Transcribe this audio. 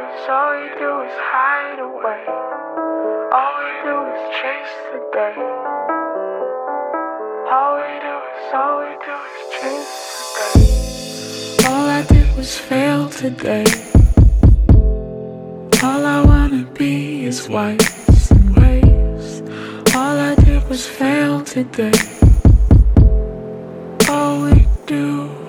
all we do is hide away. All we do is chase the day. All we do is chase the day. All I did was fail today. All I wanna be is whites and waves. All I did was fail today. All we do